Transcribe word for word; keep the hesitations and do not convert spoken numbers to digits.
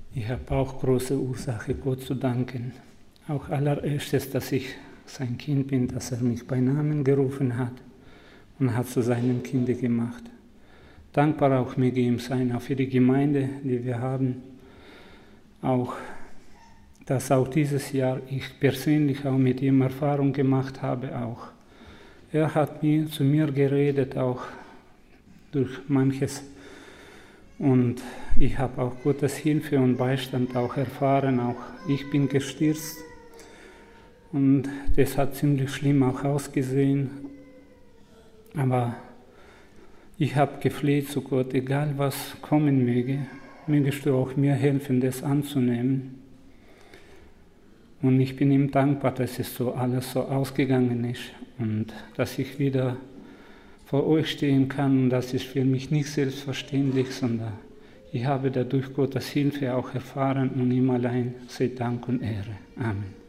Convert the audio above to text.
Ich habe auch große Ursache, Gott zu danken. Auch allererstes, dass ich sein Kind bin, dass er mich bei Namen gerufen hat und hat zu seinem Kind gemacht. Dankbar auch mit ihm sein, auch für die Gemeinde, die wir haben. Auch, dass auch dieses Jahr ich persönlich auch mit ihm Erfahrung gemacht habe. Auch er hat mir, zu mir geredet, auch durch manches. Und ich habe auch Gottes Hilfe und Beistand auch erfahren. Auch ich bin gestürzt. Und das hat ziemlich schlimm auch ausgesehen. Aber ich habe gefleht zu Gott, egal was kommen möge, mögest du auch mir helfen, das anzunehmen. Und ich bin ihm dankbar, dass es so alles so ausgegangen ist und dass ich wieder vor euch stehen kann. Und das ist für mich nicht selbstverständlich, sondern ich habe dadurch Gottes Hilfe auch erfahren und ihm allein sei Dank und Ehre. Amen.